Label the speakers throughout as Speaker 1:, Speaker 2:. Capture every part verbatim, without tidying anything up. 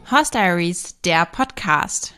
Speaker 1: Horse Diaries, der Podcast.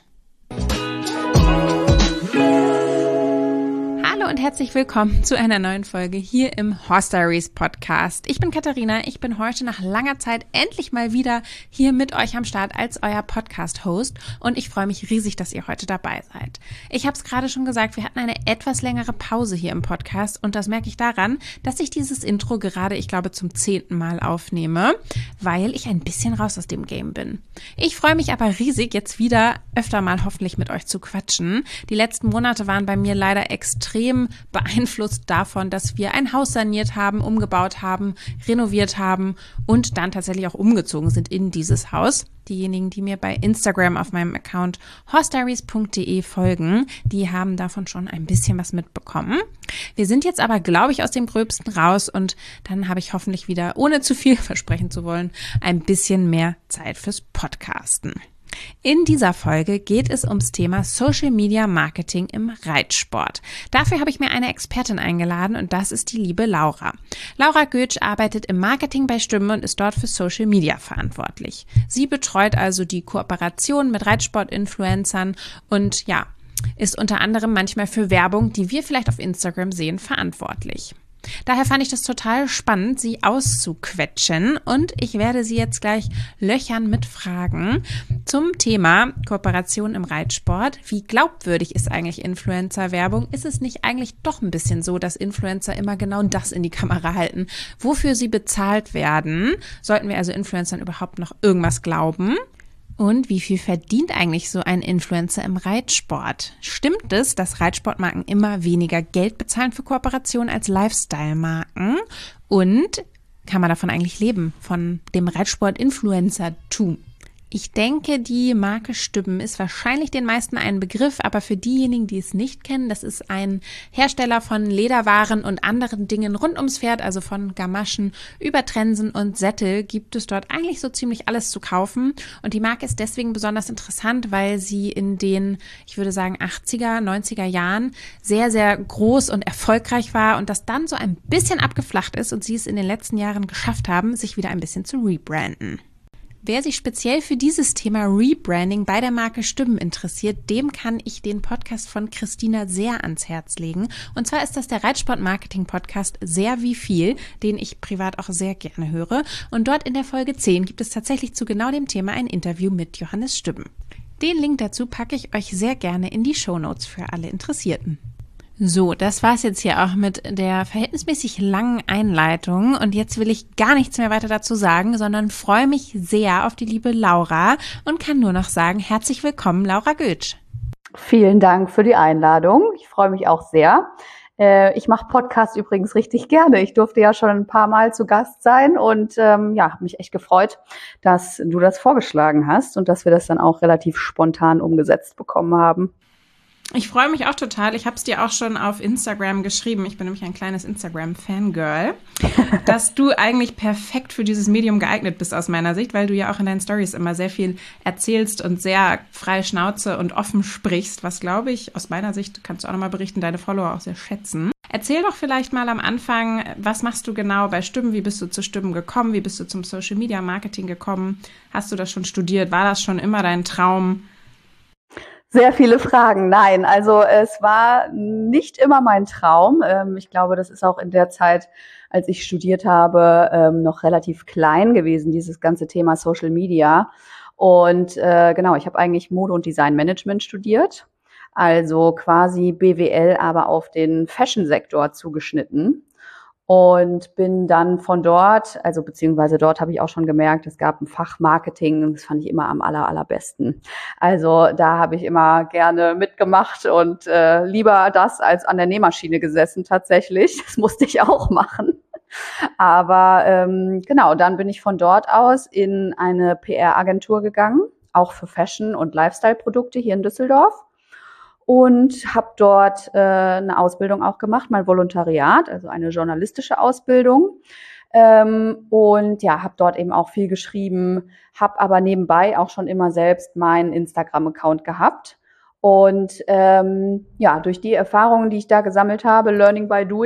Speaker 1: Hallo und herzlich willkommen zu einer neuen Folge hier im Horse Diaries Podcast. Ich bin Katharina, ich bin heute nach langer Zeit endlich mal wieder hier mit euch am Start als euer Podcast-Host und ich freue mich riesig, dass ihr heute dabei seid. Ich habe es gerade schon gesagt, wir hatten eine etwas längere Pause hier im Podcast und das merke ich daran, dass ich dieses Intro gerade, ich glaube, zum zehnten Mal aufnehme, weil ich ein bisschen raus aus dem Game bin. Ich freue mich aber riesig, jetzt wieder öfter mal hoffentlich mit euch zu quatschen. Die letzten Monate waren bei mir leider extrem beeinflusst davon, dass wir ein Haus saniert haben, umgebaut haben, renoviert haben und dann tatsächlich auch umgezogen sind in dieses Haus. Diejenigen, die mir bei Instagram auf meinem Account horse diaries punkt de folgen, die haben davon schon ein bisschen was mitbekommen. Wir sind jetzt aber, glaube ich, aus dem Gröbsten raus und dann habe ich hoffentlich wieder, ohne zu viel versprechen zu wollen, ein bisschen mehr Zeit fürs Podcasten. In dieser Folge geht es ums Thema Social Media Marketing im Reitsport. Dafür habe ich mir eine Expertin eingeladen und das ist die liebe Laura. Laura Götsch arbeitet im Marketing bei Stimmen und ist dort für Social Media verantwortlich. Sie betreut also die Kooperation mit Reitsport-Influencern und ja, ist unter anderem manchmal für Werbung, die wir vielleicht auf Instagram sehen, verantwortlich. Daher fand ich das total spannend, sie auszuquetschen und ich werde sie jetzt gleich löchern mit Fragen zum Thema Kooperation im Reitsport. Wie glaubwürdig ist eigentlich Influencer-Werbung? Ist es nicht eigentlich doch ein bisschen so, dass Influencer immer genau das in die Kamera halten, wofür sie bezahlt werden? Sollten wir also Influencern überhaupt noch irgendwas glauben? Und wie viel verdient eigentlich so ein Influencer im Reitsport? Stimmt es, dass Reitsportmarken immer weniger Geld bezahlen für Kooperationen als Lifestyle-Marken? Und kann man davon eigentlich leben, von dem Reitsport-Influencer-Tum? Ich denke, die Marke Stübben ist wahrscheinlich den meisten ein Begriff, aber für diejenigen, die es nicht kennen, das ist ein Hersteller von Lederwaren und anderen Dingen rund ums Pferd, also von Gamaschen über Trensen und Sättel gibt es dort eigentlich so ziemlich alles zu kaufen. Und die Marke ist deswegen besonders interessant, weil sie in den, ich würde sagen, achtziger, neunziger Jahren sehr, sehr groß und erfolgreich war und das dann so ein bisschen abgeflacht ist und sie es in den letzten Jahren geschafft haben, sich wieder ein bisschen zu rebranden. Wer sich speziell für dieses Thema Rebranding bei der Marke Stübben interessiert, dem kann ich den Podcast von Christina sehr ans Herz legen. Und zwar ist das der Reitsport-Marketing-Podcast Sehr wie viel, den ich privat auch sehr gerne höre. Und dort in der Folge zehn gibt es tatsächlich zu genau dem Thema ein Interview mit Johannes Stübben. Den Link dazu packe ich euch sehr gerne in die Shownotes für alle Interessierten. So, das war's jetzt hier auch mit der verhältnismäßig langen Einleitung und jetzt will ich gar nichts mehr weiter dazu sagen, sondern freue mich sehr auf die liebe Laura und kann nur noch sagen, herzlich willkommen, Laura Götsch.
Speaker 2: Vielen Dank für die Einladung. Ich freue mich auch sehr. Ich mache Podcasts übrigens richtig gerne. Ich durfte ja schon ein paar Mal zu Gast sein und ähm, ja, habe mich echt gefreut, dass du das vorgeschlagen hast und dass wir das dann auch relativ spontan umgesetzt bekommen haben.
Speaker 1: Ich freue mich auch total. Ich habe es dir auch schon auf Instagram geschrieben. Ich bin nämlich ein kleines Instagram-Fangirl, dass du eigentlich perfekt für dieses Medium geeignet bist aus meiner Sicht, weil du ja auch in deinen Stories immer sehr viel erzählst und sehr freie Schnauze und offen sprichst, was, glaube ich, aus meiner Sicht, kannst du auch nochmal berichten, deine Follower auch sehr schätzen. Erzähl doch vielleicht mal am Anfang, was machst du genau bei Stübben? Wie bist du zu Stübben gekommen? Wie bist du zum Social Media Marketing gekommen? Hast du das schon studiert? War das schon immer dein Traum?
Speaker 2: Sehr viele Fragen. Nein, also es war nicht immer mein Traum. Ich glaube, das ist auch in der Zeit, als ich studiert habe, noch relativ klein gewesen, dieses ganze Thema Social Media. Und genau, ich habe eigentlich Mode- und Designmanagement studiert, also quasi B W L, aber auf den Fashion-Sektor zugeschnitten. Und bin dann von dort, also beziehungsweise dort habe ich auch schon gemerkt, es gab ein Fach Marketing und das fand ich immer am aller, allerbesten. Also da habe ich immer gerne mitgemacht und äh, lieber das als an der Nähmaschine gesessen tatsächlich. Das musste ich auch machen. Aber ähm, genau, dann bin ich von dort aus in eine P R-Agentur gegangen, auch für Fashion- und Lifestyle-Produkte hier in Düsseldorf. Und habe dort äh, eine Ausbildung auch gemacht, mein Volontariat, also eine journalistische Ausbildung. Ähm, und ja, habe dort eben auch viel geschrieben, habe aber nebenbei auch schon immer selbst meinen Instagram-Account gehabt. Und ähm, ja, durch die Erfahrungen, die ich da gesammelt habe, Learning by Doing,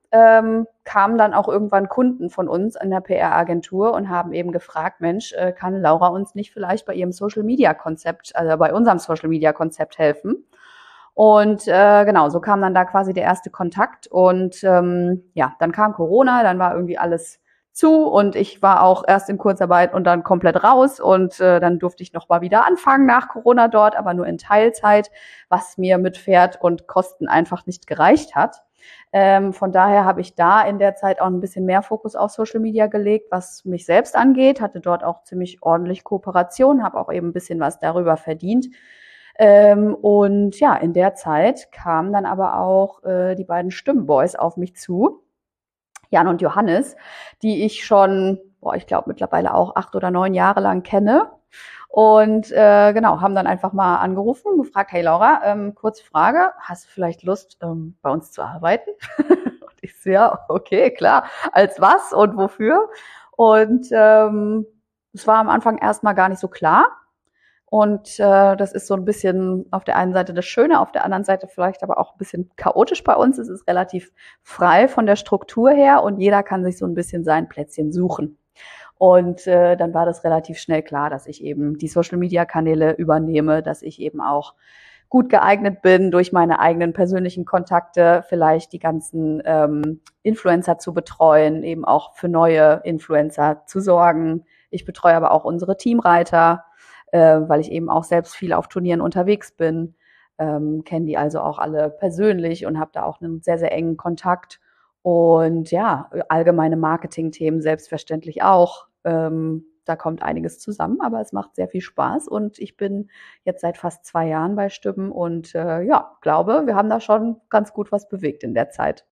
Speaker 2: ähm, kamen dann auch irgendwann Kunden von uns in der P R-Agentur und haben eben gefragt, Mensch, äh, kann Laura uns nicht vielleicht bei ihrem Social-Media-Konzept, also bei unserem Social-Media-Konzept helfen? Und äh, genau, so kam dann da quasi der erste Kontakt. Und ähm, ja, dann kam Corona, dann war irgendwie alles zu und ich war auch erst in Kurzarbeit und dann komplett raus und äh, dann durfte ich noch mal wieder anfangen nach Corona dort, aber nur in Teilzeit, was mir mit Pferd und Kosten einfach nicht gereicht hat. Ähm, von daher habe ich da in der Zeit auch ein bisschen mehr Fokus auf Social Media gelegt, was mich selbst angeht, hatte dort auch ziemlich ordentlich Kooperation, habe auch eben ein bisschen was darüber verdient. Ähm, und ja, in der Zeit kamen dann aber auch äh, die beiden Stimmenboys auf mich zu, Jan und Johannes, die ich schon, boah, ich glaube mittlerweile auch acht oder neun Jahre lang kenne. Und äh, genau, haben dann einfach mal angerufen und gefragt, hey Laura, ähm, kurze Frage, hast du vielleicht Lust, ähm, bei uns zu arbeiten? Und ich so, ja, okay, klar. Als was und wofür? Und ähm, es war am Anfang erstmal gar nicht so klar. Und äh, das ist so ein bisschen auf der einen Seite das Schöne, auf der anderen Seite vielleicht aber auch ein bisschen chaotisch bei uns. Es ist relativ frei von der Struktur her und jeder kann sich so ein bisschen sein Plätzchen suchen. Und äh, dann war das relativ schnell klar, dass ich eben die Social-Media-Kanäle übernehme, dass ich eben auch gut geeignet bin, durch meine eigenen persönlichen Kontakte vielleicht die ganzen ähm, Influencer zu betreuen, eben auch für neue Influencer zu sorgen. Ich betreue aber auch unsere Teamreiter, äh, weil ich eben auch selbst viel auf Turnieren unterwegs bin, ähm, kenne die also auch alle persönlich und habe da auch einen sehr, sehr engen Kontakt. Und ja, allgemeine Marketing-Themen selbstverständlich auch. Ähm, da kommt einiges zusammen, aber es macht sehr viel Spaß und ich bin jetzt seit fast zwei Jahren bei Stimmen und äh, ja, glaube, wir haben da schon ganz gut was bewegt in der Zeit.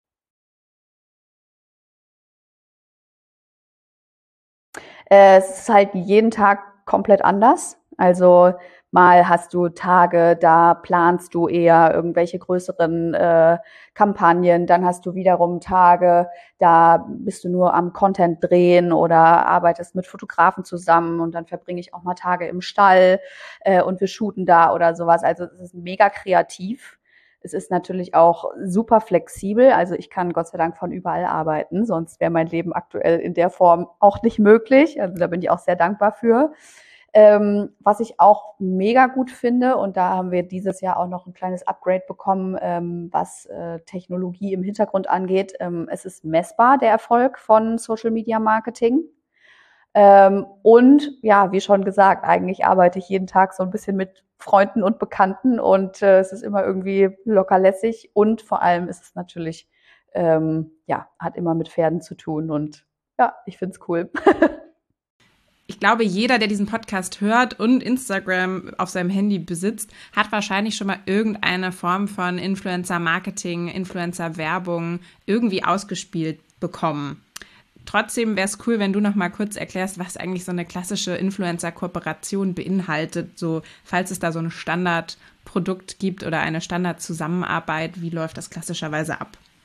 Speaker 2: Äh, es ist halt jeden Tag komplett anders. Also mal hast du Tage, da planst du eher irgendwelche größeren äh, Kampagnen, dann hast du wiederum Tage, da bist du nur am Content drehen oder arbeitest mit Fotografen zusammen und dann verbringe ich auch mal Tage im Stall äh, und wir shooten da oder sowas. Also es ist mega kreativ. Es ist natürlich auch super flexibel. Also ich kann Gott sei Dank von überall arbeiten, sonst wäre mein Leben aktuell in der Form auch nicht möglich. Also da bin ich auch sehr dankbar für. Ähm, was ich auch mega gut finde, und da haben wir dieses Jahr auch noch ein kleines Upgrade bekommen, ähm, was äh, Technologie im Hintergrund angeht. Ähm, es ist messbar, der Erfolg von Social Media Marketing. Ähm, und ja, wie schon gesagt, eigentlich arbeite ich jeden Tag so ein bisschen mit Freunden und Bekannten und äh, es ist immer irgendwie locker lässig und vor allem ist es natürlich, ähm, ja, hat immer mit Pferden zu tun und ja, ich find's cool.
Speaker 1: Ich glaube, jeder, der diesen Podcast hört und Instagram auf seinem Handy besitzt, hat wahrscheinlich schon mal irgendeine Form von Influencer-Marketing, Influencer-Werbung irgendwie ausgespielt bekommen. Trotzdem wäre es cool, wenn du noch mal kurz erklärst, was eigentlich so eine klassische Influencer-Kooperation beinhaltet, so falls es da so ein Standardprodukt gibt oder eine Standardzusammenarbeit, wie läuft das klassischerweise ab?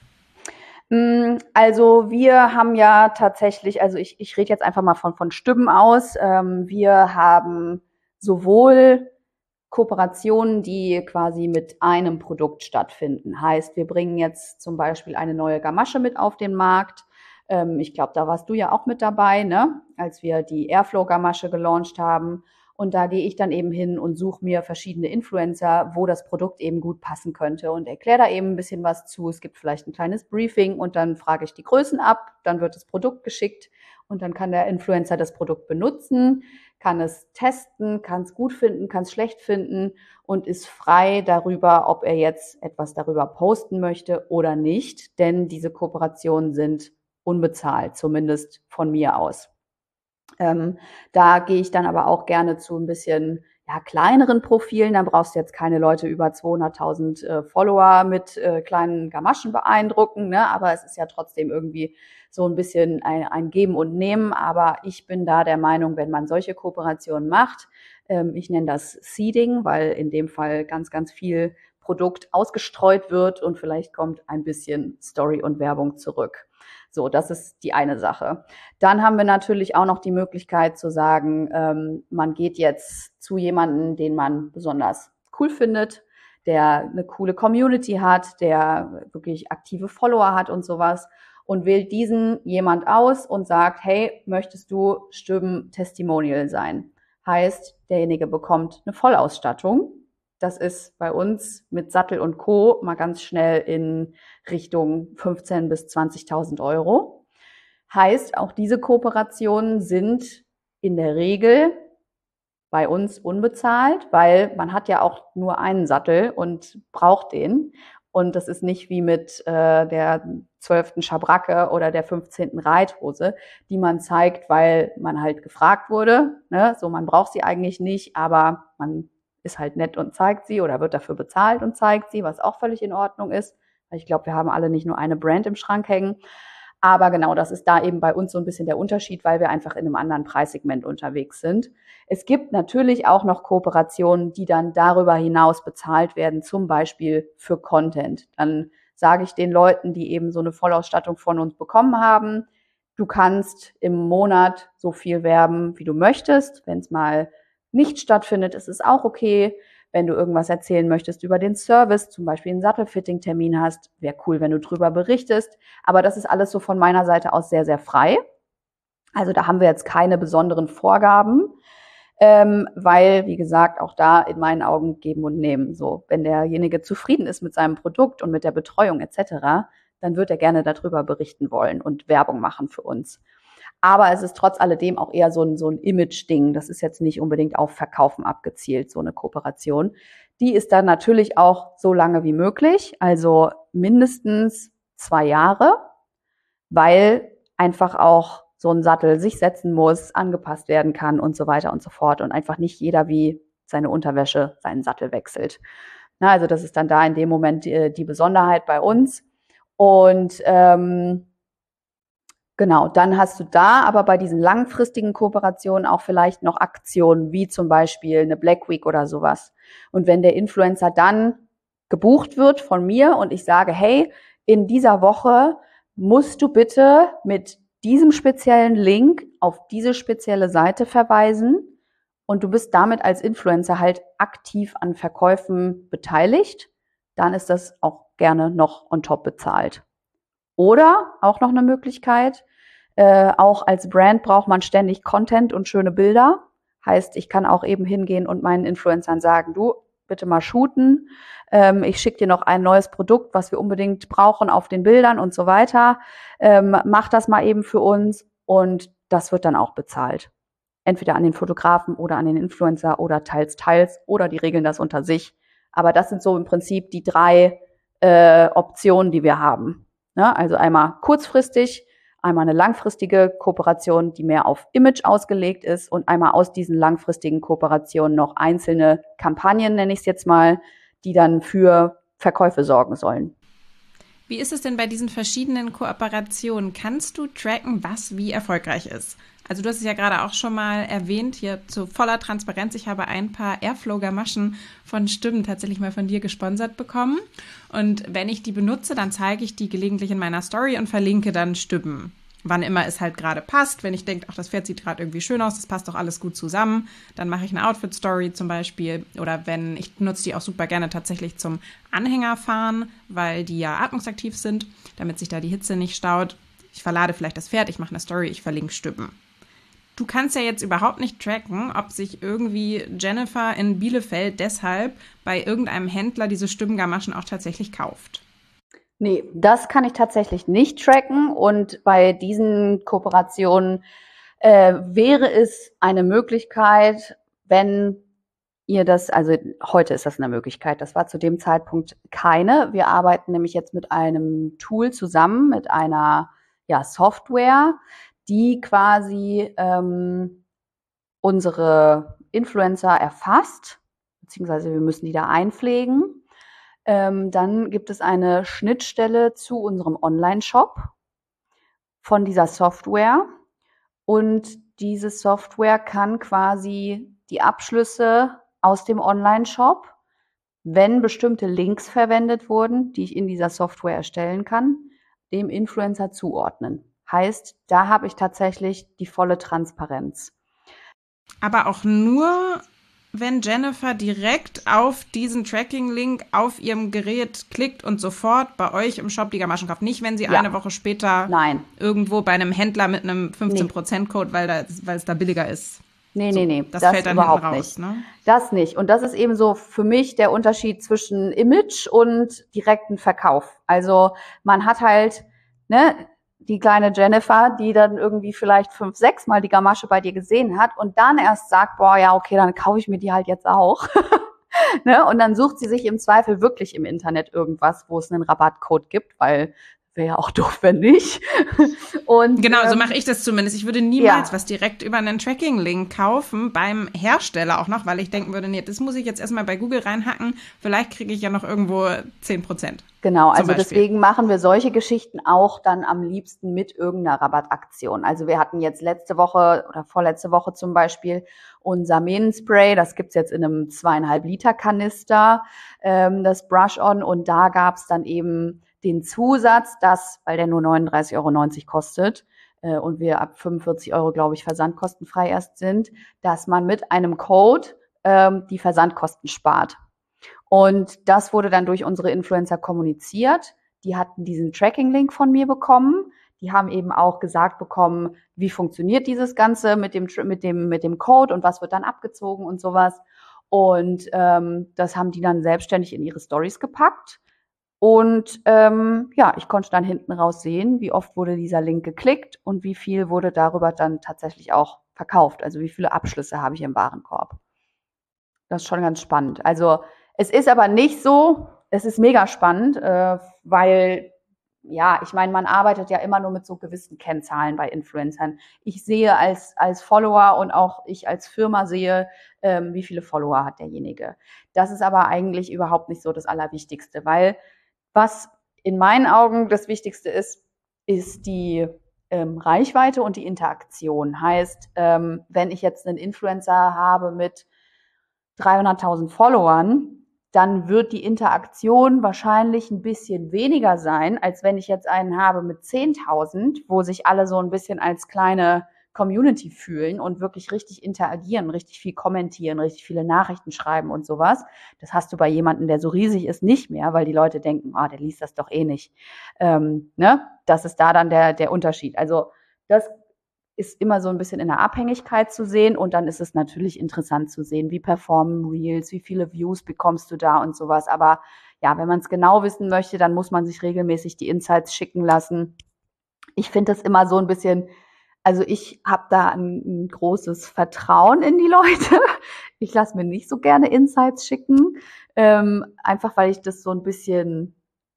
Speaker 2: Also wir haben ja tatsächlich, also ich, ich rede jetzt einfach mal von, von Stimmen aus. Ähm, wir haben sowohl Kooperationen, die quasi mit einem Produkt stattfinden. Heißt, wir bringen jetzt zum Beispiel eine neue Gamasche mit auf den Markt. Ähm, ich glaube, da warst du ja auch mit dabei, ne? Als wir die Airflow-Gamasche gelauncht haben. Und da gehe ich dann eben hin und suche mir verschiedene Influencer, wo das Produkt eben gut passen könnte und erkläre da eben ein bisschen was zu. Es gibt vielleicht ein kleines Briefing und dann frage ich die Größen ab, dann wird das Produkt geschickt und dann kann der Influencer das Produkt benutzen, kann es testen, kann es gut finden, kann es schlecht finden und ist frei darüber, ob er jetzt etwas darüber posten möchte oder nicht, denn diese Kooperationen sind unbezahlt, zumindest von mir aus. Ähm, da gehe ich dann aber auch gerne zu ein bisschen ja, kleineren Profilen. Da brauchst du jetzt keine Leute über zweihunderttausend äh, Follower mit äh, kleinen Gamaschen beeindrucken, ne? Aber es ist ja trotzdem irgendwie so ein bisschen ein, ein Geben und Nehmen. Aber ich bin da der Meinung, wenn man solche Kooperationen macht, ähm, ich nenne das Seeding, weil in dem Fall ganz, ganz viel Produkt ausgestreut wird und vielleicht kommt ein bisschen Story und Werbung zurück. So, das ist die eine Sache. Dann haben wir natürlich auch noch die Möglichkeit zu sagen, ähm, man geht jetzt zu jemandem, den man besonders cool findet, der eine coole Community hat, der wirklich aktive Follower hat und sowas und wählt diesen jemand aus und sagt, hey, möchtest du Stöben-Testimonial sein? Heißt, derjenige bekommt eine Vollausstattung. Das ist bei uns mit Sattel und Co. mal ganz schnell in Richtung fünfzehntausend bis zwanzigtausend Euro. Heißt, auch diese Kooperationen sind in der Regel bei uns unbezahlt, weil man hat ja auch nur einen Sattel und braucht den. Und das ist nicht wie mit äh, der zwölften Schabracke oder der fünfzehnten Reithose, die man zeigt, weil man halt gefragt wurde. Ne? So, man braucht sie eigentlich nicht, aber man ist halt nett und zeigt sie oder wird dafür bezahlt und zeigt sie, was auch völlig in Ordnung ist. Ich glaube, wir haben alle nicht nur eine Brand im Schrank hängen. Aber genau, das ist da eben bei uns so ein bisschen der Unterschied, weil wir einfach in einem anderen Preissegment unterwegs sind. Es gibt natürlich auch noch Kooperationen, die dann darüber hinaus bezahlt werden, zum Beispiel für Content. Dann sage ich den Leuten, die eben so eine Vollausstattung von uns bekommen haben, du kannst im Monat so viel werben, wie du möchtest. Wenn es mal nicht stattfindet, ist es auch okay. Wenn du irgendwas erzählen möchtest über den Service, zum Beispiel einen Sattelfitting-Termin hast, wäre cool, wenn du drüber berichtest. Aber das ist alles so von meiner Seite aus sehr, sehr frei. Also da haben wir jetzt keine besonderen Vorgaben, ähm, weil, wie gesagt, auch da in meinen Augen geben und nehmen. So, wenn derjenige zufrieden ist mit seinem Produkt und mit der Betreuung et cetera, dann wird er gerne darüber berichten wollen und Werbung machen für uns. Aber es ist trotz alledem auch eher so ein, so ein Image-Ding. Das ist jetzt nicht unbedingt auf Verkaufen abgezielt, so eine Kooperation. Die ist dann natürlich auch so lange wie möglich, also mindestens zwei Jahre, weil einfach auch so ein Sattel sich setzen muss, angepasst werden kann und so weiter und so fort und einfach nicht jeder wie seine Unterwäsche seinen Sattel wechselt. Na, also das ist dann da in dem Moment die, die Besonderheit bei uns. Und ähm, genau, dann hast du da aber bei diesen langfristigen Kooperationen auch vielleicht noch Aktionen, wie zum Beispiel eine Black Week oder sowas. Und wenn der Influencer dann gebucht wird von mir und ich sage, hey, in dieser Woche musst du bitte mit diesem speziellen Link auf diese spezielle Seite verweisen und du bist damit als Influencer halt aktiv an Verkäufen beteiligt, dann ist das auch gerne noch on top bezahlt. Oder auch noch eine Möglichkeit, äh, auch als Brand braucht man ständig Content und schöne Bilder. Heißt, ich kann auch eben hingehen und meinen Influencern sagen, du, bitte mal shooten. Ähm, ich schicke dir noch ein neues Produkt, was wir unbedingt brauchen auf den Bildern und so weiter. Ähm, mach das mal eben für uns und das wird dann auch bezahlt. Entweder an den Fotografen oder an den Influencer oder teils, teils oder die regeln das unter sich. Aber das sind so im Prinzip die drei äh, Optionen, die wir haben. Ja, also einmal kurzfristig, einmal eine langfristige Kooperation, die mehr auf Image ausgelegt ist und einmal aus diesen langfristigen Kooperationen noch einzelne Kampagnen, nenne ich es jetzt mal, die dann für Verkäufe sorgen sollen.
Speaker 1: Wie ist es denn bei diesen verschiedenen Kooperationen? Kannst du tracken, was wie erfolgreich ist? Also du hast es ja gerade auch schon mal erwähnt, hier zu voller Transparenz. Ich habe ein paar Airflow-Gamaschen von Stöben tatsächlich mal von dir gesponsert bekommen. Und wenn ich die benutze, dann zeige ich die gelegentlich in meiner Story und verlinke dann Stöben. Wann immer es halt gerade passt. Wenn ich denke, ach, das Pferd sieht gerade irgendwie schön aus, das passt doch alles gut zusammen, dann mache ich eine Outfit-Story zum Beispiel. Oder wenn, ich nutze die auch super gerne tatsächlich zum Anhängerfahren, weil die ja atmungsaktiv sind, damit sich da die Hitze nicht staut. Ich verlade vielleicht das Pferd, ich mache eine Story, ich verlinke Stöben. Du kannst ja jetzt überhaupt nicht tracken, ob sich irgendwie Jennifer in Bielefeld deshalb bei irgendeinem Händler diese Stöben-Gamaschen auch tatsächlich kauft.
Speaker 2: Nee, das kann ich tatsächlich nicht tracken und bei diesen Kooperationen äh, wäre es eine Möglichkeit, wenn ihr das, also heute ist das eine Möglichkeit, das war zu dem Zeitpunkt keine. Wir arbeiten nämlich jetzt mit einem Tool zusammen, mit einer ja, Software, die quasi ähm, unsere Influencer erfasst, beziehungsweise wir müssen die da einpflegen. Ähm, dann gibt es eine Schnittstelle zu unserem Online-Shop von dieser Software. Und diese Software kann quasi die Abschlüsse aus dem Online-Shop, wenn bestimmte Links verwendet wurden, die ich in dieser Software erstellen kann, dem Influencer zuordnen. Heißt, da habe ich tatsächlich die volle Transparenz.
Speaker 1: Aber auch nur, wenn Jennifer direkt auf diesen Tracking-Link auf ihrem Gerät klickt und sofort bei euch im Shop die Gamaschen kauft. Nicht, wenn sie ja. eine Woche später
Speaker 2: Nein.
Speaker 1: irgendwo bei einem Händler mit einem fünfzehn Prozent Code, weil, da, weil es da billiger ist.
Speaker 2: Nee,
Speaker 1: so,
Speaker 2: nee, nee.
Speaker 1: Das,
Speaker 2: das
Speaker 1: fällt dann
Speaker 2: überhaupt
Speaker 1: hinten raus,
Speaker 2: nicht.
Speaker 1: Ne?
Speaker 2: Das nicht. Und das ist eben so für mich der Unterschied zwischen Image und direkten Verkauf. Also man hat halt, ne, die kleine Jennifer, die dann irgendwie vielleicht fünf, sechs Mal die Gamasche bei dir gesehen hat und dann erst sagt, boah, ja, okay, dann kaufe ich mir die halt jetzt auch. Ne? Und dann sucht sie sich im Zweifel wirklich im Internet irgendwas, wo es einen Rabattcode gibt, weil wäre ja auch doof, wenn nicht. Und,
Speaker 1: genau,
Speaker 2: ähm,
Speaker 1: so mache ich das zumindest. Ich würde niemals
Speaker 2: ja.
Speaker 1: was direkt über einen Tracking-Link kaufen, beim Hersteller auch noch, weil ich denken würde, nee, das muss ich jetzt erstmal bei Google reinhacken. Vielleicht kriege ich ja noch irgendwo zehn Prozent.
Speaker 2: Genau, also deswegen machen wir solche Geschichten auch dann am liebsten mit irgendeiner Rabattaktion. Also wir hatten jetzt letzte Woche oder vorletzte Woche zum Beispiel unser Mähnenspray, das gibt's jetzt in einem zweieinhalb Liter Kanister, ähm, das Brush-On, und da gab's dann eben den Zusatz, dass, weil der nur neununddreißig Euro neunzig kostet äh, und wir ab fünfundvierzig Euro, glaube ich, versandkostenfrei erst sind, dass man mit einem Code ähm, die Versandkosten spart. Und das wurde dann durch unsere Influencer kommuniziert. Die hatten diesen Tracking-Link von mir bekommen. Die haben eben auch gesagt bekommen, wie funktioniert dieses Ganze mit dem, mit dem, mit dem Code und was wird dann abgezogen und sowas. Und ähm, das haben die dann selbstständig in ihre Stories gepackt. Und ähm, ja, ich konnte dann hinten raus sehen, wie oft wurde dieser Link geklickt und wie viel wurde darüber dann tatsächlich auch verkauft. Also wie viele Abschlüsse habe ich im Warenkorb. Das ist schon ganz spannend. Also es ist aber nicht so, es ist mega spannend, äh, weil, ja, ich meine, man arbeitet ja immer nur mit so gewissen Kennzahlen bei Influencern. Ich sehe als als Follower und auch ich als Firma sehe, ähm, wie viele Follower hat derjenige. Das ist aber eigentlich überhaupt nicht so das Allerwichtigste, weil was in meinen Augen das Wichtigste ist, ist die ähm, Reichweite und die Interaktion. Heißt, ähm, wenn ich jetzt einen Influencer habe mit dreihunderttausend Followern, dann wird die Interaktion wahrscheinlich ein bisschen weniger sein, als wenn ich jetzt einen habe mit zehntausend, wo sich alle so ein bisschen als kleine Community fühlen und wirklich richtig interagieren, richtig viel kommentieren, richtig viele Nachrichten schreiben und sowas. Das hast du bei jemandem, der so riesig ist, nicht mehr, weil die Leute denken, ah, der liest das doch eh nicht. Ähm, ne? Das ist da dann der, der Unterschied. Also das ist immer so ein bisschen in der Abhängigkeit zu sehen, und dann ist es natürlich interessant zu sehen, wie performen Reels, wie viele Views bekommst du da und sowas. Aber ja, wenn man es genau wissen möchte, dann muss man sich regelmäßig die Insights schicken lassen. Ich finde das immer so ein bisschen, also ich habe da ein, ein großes Vertrauen in die Leute. Ich lasse mir nicht so gerne Insights schicken, ähm, einfach weil ich das so ein bisschen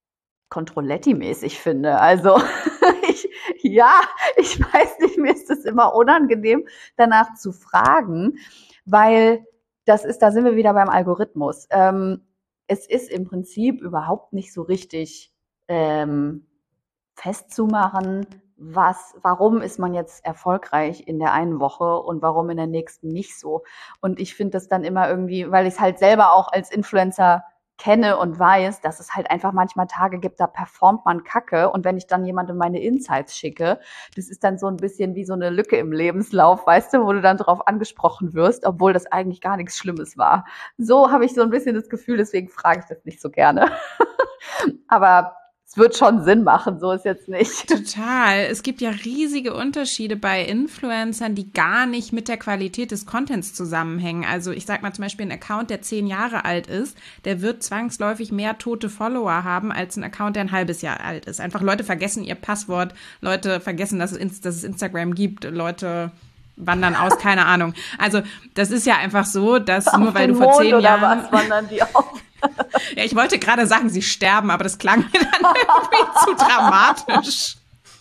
Speaker 2: Controletti-mäßig finde. Also ich, ja, ich weiß nicht, mir ist es immer unangenehm, danach zu fragen, weil das ist, da sind wir wieder beim Algorithmus. Ähm, es ist im Prinzip überhaupt nicht so richtig ähm, festzumachen, was, warum ist man jetzt erfolgreich in der einen Woche und warum in der nächsten nicht so. Und ich finde das dann immer irgendwie, weil ich es halt selber auch als Influencer kenne und weiß, dass es halt einfach manchmal Tage gibt, da performt man Kacke, und wenn ich dann jemandem meine Insights schicke, das ist dann so ein bisschen wie so eine Lücke im Lebenslauf, weißt du, wo du dann drauf angesprochen wirst, obwohl das eigentlich gar nichts Schlimmes war. So habe ich so ein bisschen das Gefühl, deswegen frage ich das nicht so gerne. Aber es wird schon Sinn machen, so ist jetzt nicht.
Speaker 1: Total. Es gibt ja riesige Unterschiede bei Influencern, die gar nicht mit der Qualität des Contents zusammenhängen. Also ich sag mal zum Beispiel, ein Account, der zehn Jahre alt ist, der wird zwangsläufig mehr tote Follower haben als ein Account, der ein halbes Jahr alt ist. Einfach Leute vergessen ihr Passwort, Leute vergessen, dass es, dass es Instagram gibt, Leute wandern aus, keine Ahnung. Also das ist ja einfach so, dass auf nur weil du vor
Speaker 2: Mond
Speaker 1: zehn
Speaker 2: oder
Speaker 1: Jahren...
Speaker 2: was wandern die auf?
Speaker 1: Ja, ich wollte gerade sagen, sie sterben, aber das klang mir dann irgendwie zu dramatisch.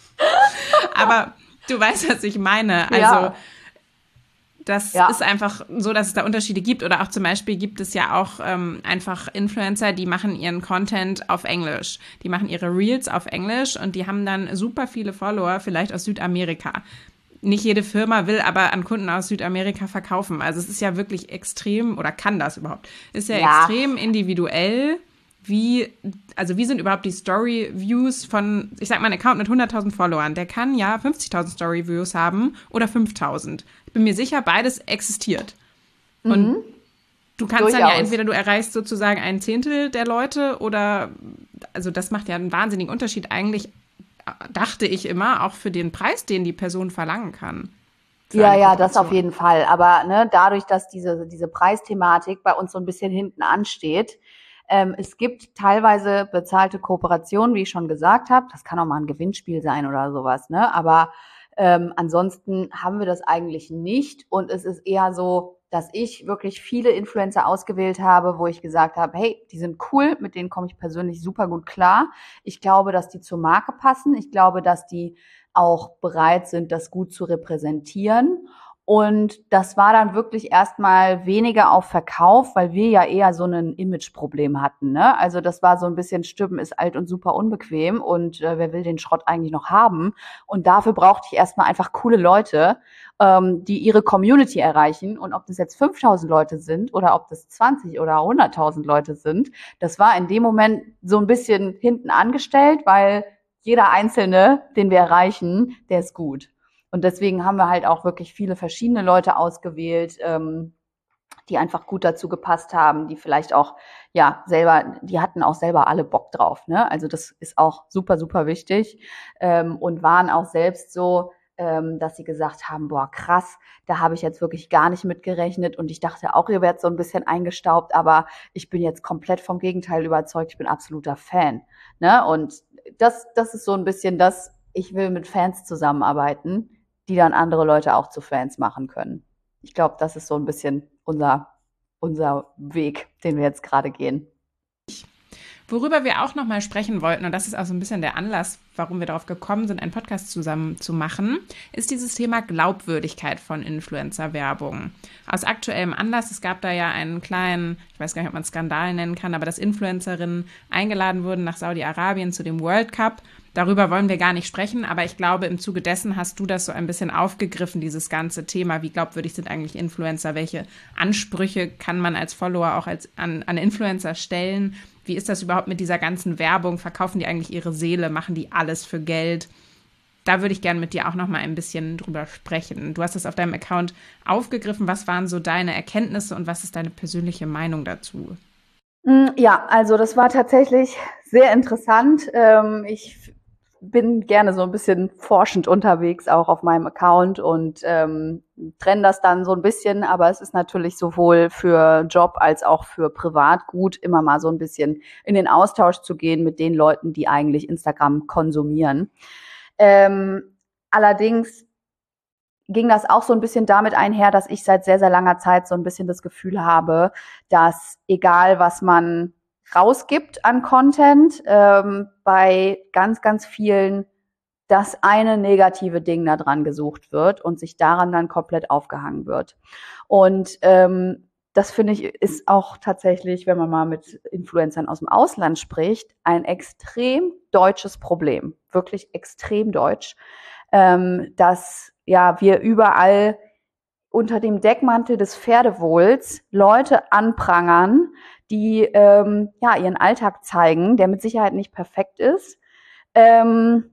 Speaker 1: Aber du weißt, was ich meine. Also
Speaker 2: Ja.
Speaker 1: das
Speaker 2: Ja.
Speaker 1: ist einfach so, dass es da Unterschiede gibt. Oder auch zum Beispiel gibt es ja auch ähm, einfach Influencer, die machen ihren Content auf Englisch. Die machen ihre Reels auf Englisch und die haben dann super viele Follower, vielleicht aus Südamerika. Nicht jede Firma will aber an Kunden aus Südamerika verkaufen. Also es ist ja wirklich extrem, oder kann das überhaupt, ist ja,
Speaker 2: Ja.
Speaker 1: extrem individuell, wie, also wie sind überhaupt die Story-Views von, ich sag mal, ein Account mit hunderttausend Followern, der kann ja fünfzigtausend Story-Views haben oder fünftausend. Ich bin mir sicher, beides existiert. Und
Speaker 2: Mhm.
Speaker 1: Du kannst Durchaus. Dann ja entweder, du erreichst sozusagen ein Zehntel der Leute oder, also das macht ja einen wahnsinnigen Unterschied eigentlich, dachte ich immer, auch für den Preis, den die Person verlangen kann.
Speaker 2: Ja, ja, das auf jeden Fall. Aber ne, dadurch, dass diese, diese Preisthematik bei uns so ein bisschen hinten ansteht, ähm, es gibt teilweise bezahlte Kooperationen, wie ich schon gesagt habe. Das kann auch mal ein Gewinnspiel sein oder sowas, ne? Aber ähm, ansonsten haben wir das eigentlich nicht. Und es ist eher so, dass ich wirklich viele Influencer ausgewählt habe, wo ich gesagt habe, hey, die sind cool, mit denen komme ich persönlich super gut klar. Ich glaube, dass die zur Marke passen. Ich glaube, dass die auch bereit sind, das gut zu repräsentieren. Und das war dann wirklich erstmal weniger auf Verkauf, weil wir ja eher so ein Imageproblem hatten, ne? Also das war so ein bisschen, Stimmen ist alt und super unbequem und äh, wer will den Schrott eigentlich noch haben? Und dafür brauchte ich erstmal einfach coole Leute, ähm, die ihre Community erreichen. Und ob das jetzt fünftausend Leute sind oder ob das zwanzig oder hunderttausend Leute sind, das war in dem Moment so ein bisschen hinten angestellt, weil jeder Einzelne, den wir erreichen, der ist gut. Und deswegen haben wir halt auch wirklich viele verschiedene Leute ausgewählt, ähm, die einfach gut dazu gepasst haben, die vielleicht auch, ja, selber, die hatten auch selber alle Bock drauf, ne? Also das ist auch super, super wichtig, ähm, und waren auch selbst so, ähm, dass sie gesagt haben, boah, krass, da habe ich jetzt wirklich gar nicht mitgerechnet und ich dachte auch, ihr werdet so ein bisschen eingestaubt, aber ich bin jetzt komplett vom Gegenteil überzeugt, ich bin absoluter Fan, ne? Und das, das ist so ein bisschen das, ich will mit Fans zusammenarbeiten, die dann andere Leute auch zu Fans machen können. Ich glaube, das ist so ein bisschen unser, unser Weg, den wir jetzt gerade gehen.
Speaker 1: Worüber wir auch nochmal sprechen wollten, und das ist auch so ein bisschen der Anlass, warum wir darauf gekommen sind, einen Podcast zusammen zu machen, ist dieses Thema Glaubwürdigkeit von Influencer-Werbung. Aus aktuellem Anlass, es gab da ja einen kleinen, ich weiß gar nicht, ob man es Skandal nennen kann, aber dass Influencerinnen eingeladen wurden nach Saudi-Arabien zu dem World Cup. Darüber wollen wir gar nicht sprechen, aber ich glaube, im Zuge dessen hast du das so ein bisschen aufgegriffen, dieses ganze Thema. Wie glaubwürdig sind eigentlich Influencer? Welche Ansprüche kann man als Follower auch als, an, an Influencer stellen? Wie ist das überhaupt mit dieser ganzen Werbung? Verkaufen die eigentlich ihre Seele? Machen die alles für Geld? Da würde ich gerne mit dir auch noch mal ein bisschen drüber sprechen. Du hast das auf deinem Account aufgegriffen. Was waren so deine Erkenntnisse und was ist deine persönliche Meinung dazu?
Speaker 2: Ja, also das war tatsächlich sehr interessant. Ich bin gerne so ein bisschen forschend unterwegs, auch auf meinem Account und ähm, trenne das dann so ein bisschen, aber es ist natürlich sowohl für Job als auch für privat gut, immer mal so ein bisschen in den Austausch zu gehen mit den Leuten, die eigentlich Instagram konsumieren. Ähm, allerdings ging das auch so ein bisschen damit einher, dass ich seit sehr, sehr langer Zeit so ein bisschen das Gefühl habe, dass egal, was man rausgibt an Content, ähm, bei ganz, ganz vielen das eine negative Ding da dran gesucht wird und sich daran dann komplett aufgehangen wird. Und ähm, das finde ich ist auch tatsächlich, wenn man mal mit Influencern aus dem Ausland spricht, ein extrem deutsches Problem, wirklich extrem deutsch, ähm, dass ja wir überall unter dem Deckmantel des Pferdewohls Leute anprangern, die ähm, ja ihren Alltag zeigen, der mit Sicherheit nicht perfekt ist. Ähm,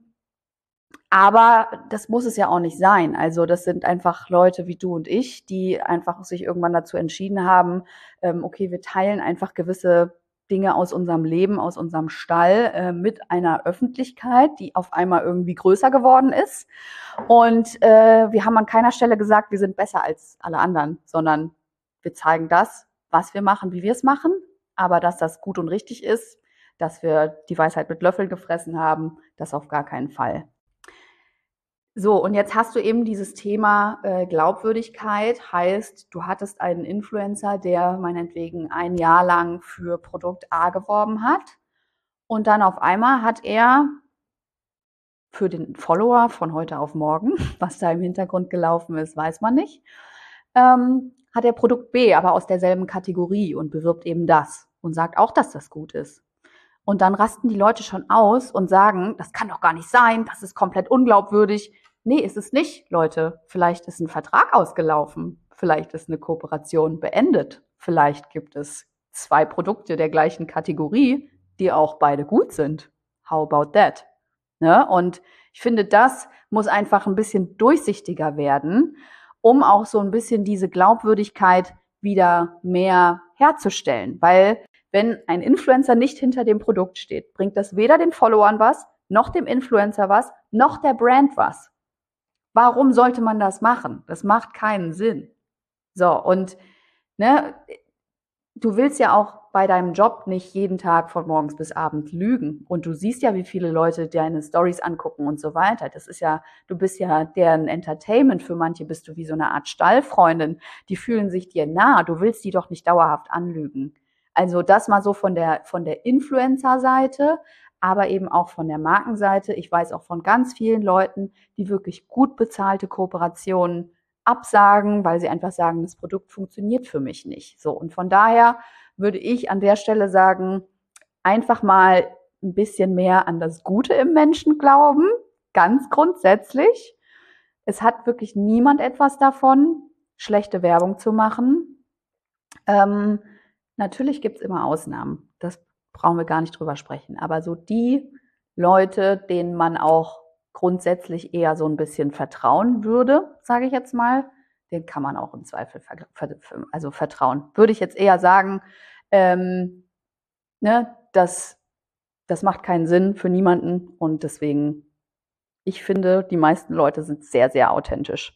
Speaker 2: aber das muss es ja auch nicht sein. Also das sind einfach Leute wie du und ich, die einfach sich irgendwann dazu entschieden haben, ähm, okay, wir teilen einfach gewisse Dinge aus unserem Leben, aus unserem Stall äh, mit einer Öffentlichkeit, die auf einmal irgendwie größer geworden ist. Und äh, wir haben an keiner Stelle gesagt, wir sind besser als alle anderen, sondern wir zeigen das, was wir machen, wie wir es machen. Aber dass das gut und richtig ist, dass wir die Weisheit mit Löffeln gefressen haben, das auf gar keinen Fall. So, und jetzt hast du eben dieses Thema äh, Glaubwürdigkeit, heißt, du hattest einen Influencer, der meinetwegen ein Jahr lang für Produkt A geworben hat und dann auf einmal hat er für den Follower von heute auf morgen, was da im Hintergrund gelaufen ist, weiß man nicht, ähm, hat er Produkt B, aber aus derselben Kategorie und bewirbt eben das und sagt auch, dass das gut ist. Und dann rasten die Leute schon aus und sagen, das kann doch gar nicht sein, das ist komplett unglaubwürdig. Nee, ist es nicht, Leute. Vielleicht ist ein Vertrag ausgelaufen. Vielleicht ist eine Kooperation beendet. Vielleicht gibt es zwei Produkte der gleichen Kategorie, die auch beide gut sind. How about that? Ne? Und ich finde, das muss einfach ein bisschen durchsichtiger werden, um auch so ein bisschen diese Glaubwürdigkeit wieder mehr herzustellen. Weil wenn ein Influencer nicht hinter dem Produkt steht, bringt das weder den Followern was, noch dem Influencer was, noch der Brand was. Warum sollte man das machen? Das macht keinen Sinn. So, und ne, du willst ja auch bei deinem Job nicht jeden Tag von morgens bis abends lügen. Und du siehst ja, wie viele Leute deine Stories angucken und so weiter. Das ist ja, du bist ja deren Entertainment. Für manche bist du wie so eine Art Stallfreundin. Die fühlen sich dir nah. Du willst die doch nicht dauerhaft anlügen. Also das mal so von der, von der Influencer-Seite, aber eben auch von der Markenseite. Ich weiß auch von ganz vielen Leuten, die wirklich gut bezahlte Kooperationen absagen, weil sie einfach sagen, das Produkt funktioniert für mich nicht. So, und von daher würde ich an der Stelle sagen, einfach mal ein bisschen mehr an das Gute im Menschen glauben, ganz grundsätzlich. Es hat wirklich niemand etwas davon, schlechte Werbung zu machen. Ähm, natürlich gibt's immer Ausnahmen, das brauchen wir gar nicht drüber sprechen, aber so die Leute, denen man auch grundsätzlich eher so ein bisschen vertrauen würde, sage ich jetzt mal, den kann man auch im Zweifel ver- ver- also vertrauen. Würde ich jetzt eher sagen, ähm, ne, das, das macht keinen Sinn für niemanden und deswegen, ich finde, die meisten Leute sind sehr, sehr authentisch.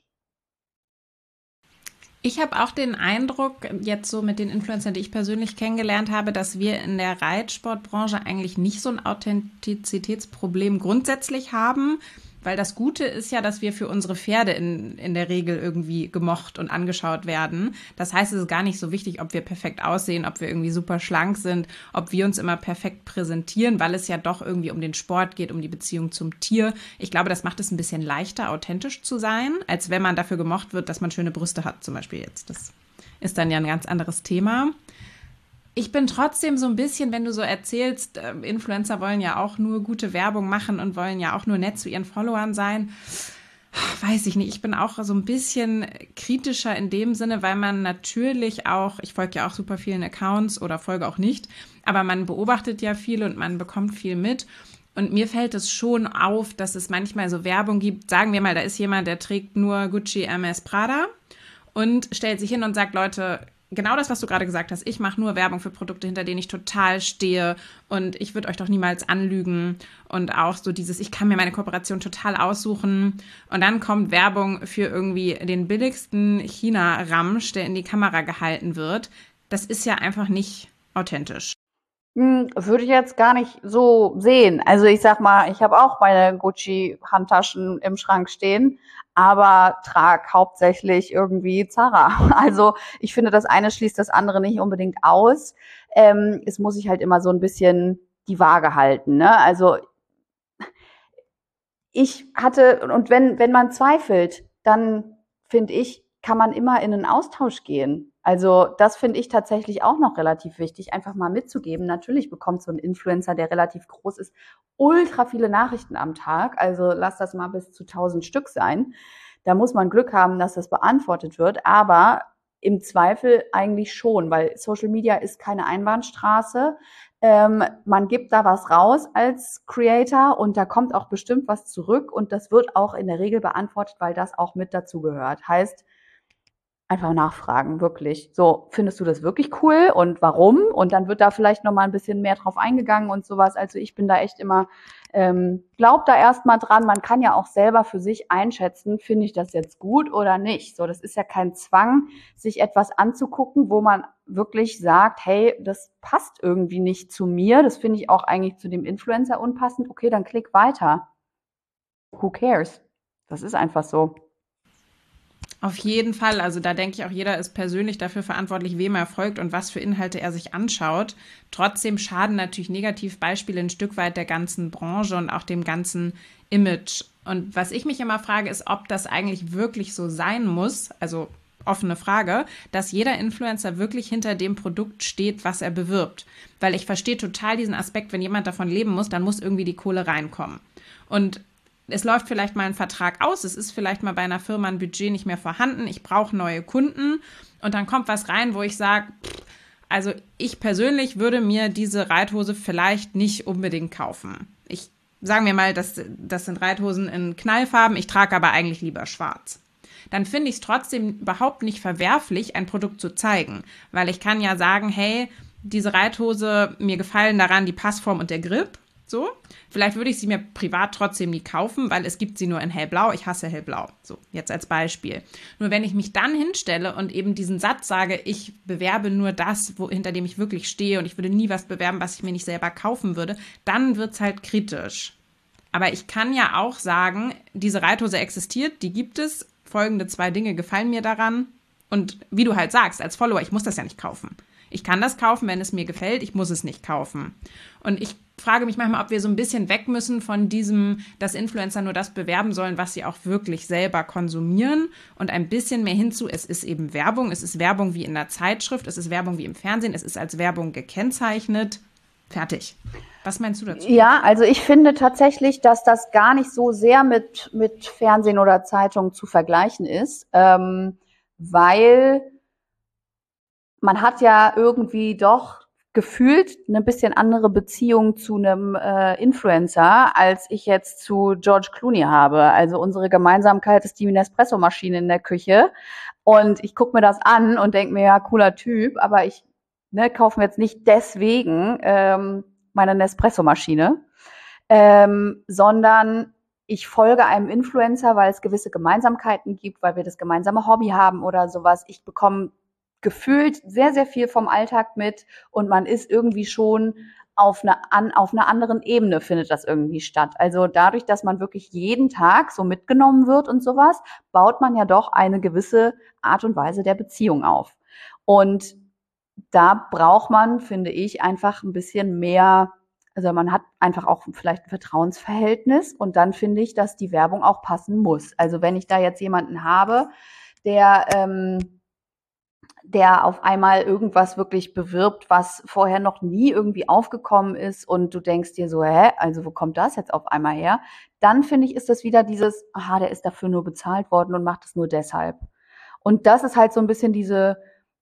Speaker 1: Ich habe auch den Eindruck, jetzt so mit den Influencern, die ich persönlich kennengelernt habe, dass wir in der Reitsportbranche eigentlich nicht so ein Authentizitätsproblem grundsätzlich haben, weil das Gute ist ja, dass wir für unsere Pferde in, in der Regel irgendwie gemocht und angeschaut werden. Das heißt, es ist gar nicht so wichtig, ob wir perfekt aussehen, ob wir irgendwie super schlank sind, ob wir uns immer perfekt präsentieren, weil es ja doch irgendwie um den Sport geht, um die Beziehung zum Tier. Ich glaube, das macht es ein bisschen leichter, authentisch zu sein, als wenn man dafür gemocht wird, dass man schöne Brüste hat, zum Beispiel jetzt. Das ist dann ja ein ganz anderes Thema. Ich bin trotzdem so ein bisschen, wenn du so erzählst, äh, Influencer wollen ja auch nur gute Werbung machen und wollen ja auch nur nett zu ihren Followern sein. Weiß ich nicht, ich bin auch so ein bisschen kritischer in dem Sinne, weil man natürlich auch, ich folge ja auch super vielen Accounts oder folge auch nicht, aber man beobachtet ja viel und man bekommt viel mit. Und mir fällt es schon auf, dass es manchmal so Werbung gibt. Sagen wir mal, da ist jemand, der trägt nur Gucci, Hermes, Prada und stellt sich hin und sagt, Leute, genau das, was du gerade gesagt hast. Ich mache nur Werbung für Produkte, hinter denen ich total stehe und ich würde euch doch niemals anlügen. Und auch so dieses, ich kann mir meine Kooperation total aussuchen. Und dann kommt Werbung für irgendwie den billigsten China-Ramsch, der in die Kamera gehalten wird. Das ist ja einfach nicht authentisch.
Speaker 2: Hm, würde ich jetzt gar nicht so sehen. Also ich sag mal, ich habe auch meine Gucci-Handtaschen im Schrank stehen, aber trage hauptsächlich irgendwie Zara. Also ich finde, das eine schließt das andere nicht unbedingt aus. Ähm, es muss sich halt immer so ein bisschen die Waage halten, ne? Also ich hatte, und wenn, wenn man zweifelt, dann finde ich, kann man immer in einen Austausch gehen. Also das finde ich tatsächlich auch noch relativ wichtig, einfach mal mitzugeben. Natürlich bekommt so ein Influencer, der relativ groß ist, ultra viele Nachrichten am Tag. Also lass das mal bis zu tausend Stück sein. Da muss man Glück haben, dass das beantwortet wird. Aber im Zweifel eigentlich schon, weil Social Media ist keine Einbahnstraße. Ähm, man gibt da was raus als Creator und da kommt auch bestimmt was zurück und das wird auch in der Regel beantwortet, weil das auch mit dazu gehört. Heißt, einfach nachfragen, wirklich. So, findest du das wirklich cool und warum? Und dann wird da vielleicht noch mal ein bisschen mehr drauf eingegangen und sowas. Also ich bin da echt immer, ähm, glaub da erst mal dran. Man kann ja auch selber für sich einschätzen, finde ich das jetzt gut oder nicht. So, das ist ja kein Zwang, sich etwas anzugucken, wo man wirklich sagt, hey, das passt irgendwie nicht zu mir. Das finde ich auch eigentlich zu dem Influencer unpassend. Okay, dann klick weiter. Who cares? Das ist einfach so.
Speaker 1: Auf jeden Fall. Also da denke ich auch, jeder ist persönlich dafür verantwortlich, wem er folgt und was für Inhalte er sich anschaut. Trotzdem schaden natürlich Negativbeispiele ein Stück weit der ganzen Branche und auch dem ganzen Image. Und was ich mich immer frage, ist, ob das eigentlich wirklich so sein muss, also offene Frage, dass jeder Influencer wirklich hinter dem Produkt steht, was er bewirbt. Weil ich verstehe total diesen Aspekt, wenn jemand davon leben muss, dann muss irgendwie die Kohle reinkommen. Und es läuft vielleicht mal ein Vertrag aus, es ist vielleicht mal bei einer Firma ein Budget nicht mehr vorhanden, ich brauche neue Kunden und dann kommt was rein, wo ich sage, also ich persönlich würde mir diese Reithose vielleicht nicht unbedingt kaufen. Ich sage mir mal, das, das sind Reithosen in Knallfarben, ich trage aber eigentlich lieber schwarz. dann finde ich es trotzdem überhaupt nicht verwerflich, ein Produkt zu zeigen. Weil ich kann ja sagen, hey, diese Reithose, mir gefallen daran die Passform und der Grip. So, vielleicht würde ich sie mir privat trotzdem nie kaufen, weil es gibt sie nur in hellblau. Ich hasse hellblau. So, jetzt als Beispiel. Nur wenn ich mich dann hinstelle und eben diesen Satz sage, ich bewerbe nur das, wo, hinter dem ich wirklich stehe und ich würde nie was bewerben, was ich mir nicht selber kaufen würde, dann wird es halt kritisch. Aber ich kann ja auch sagen, diese Reithose existiert, die gibt es. Folgende zwei Dinge gefallen mir daran. Und wie du halt sagst, als Follower, ich muss das ja nicht kaufen. Ich kann das kaufen, wenn es mir gefällt, ich muss es nicht kaufen. Und ich frage mich manchmal, ob wir so ein bisschen weg müssen von diesem, dass Influencer nur das bewerben sollen, was sie auch wirklich selber konsumieren und ein bisschen mehr hinzu, es ist eben Werbung, es ist Werbung wie in der Zeitschrift, es ist Werbung wie im Fernsehen, es ist als Werbung gekennzeichnet. Fertig. Was meinst du dazu?
Speaker 2: Ja, also ich finde tatsächlich, dass das gar nicht so sehr mit, mit Fernsehen oder Zeitung zu vergleichen ist, ähm, weil man hat ja irgendwie doch gefühlt eine bisschen andere Beziehung zu einem äh, Influencer, als ich jetzt zu George Clooney habe. Also unsere Gemeinsamkeit ist die Nespresso-Maschine in der Küche. Und ich gucke mir das an und denke mir, ja, cooler Typ, aber ich ne, kaufe mir jetzt nicht deswegen ähm, meine Nespresso-Maschine, ähm, sondern ich folge einem Influencer, weil es gewisse Gemeinsamkeiten gibt, weil wir das gemeinsame Hobby haben oder sowas. Ich bekomme gefühlt sehr, sehr viel vom Alltag mit und man ist irgendwie schon auf einer, an, auf einer anderen Ebene findet das irgendwie statt. Also dadurch, dass man wirklich jeden Tag so mitgenommen wird und sowas, baut man ja doch eine gewisse Art und Weise der Beziehung auf. Und da braucht man, finde ich, einfach ein bisschen mehr, also man hat einfach auch vielleicht ein Vertrauensverhältnis und dann finde ich, dass die Werbung auch passen muss. Also wenn ich da jetzt jemanden habe, der ähm, der auf einmal irgendwas wirklich bewirbt, was vorher noch nie irgendwie aufgekommen ist und du denkst dir so, hä, also wo kommt das jetzt auf einmal her? Dann finde ich, ist das wieder dieses, aha, der ist dafür nur bezahlt worden und macht es nur deshalb. Und das ist halt so ein bisschen diese,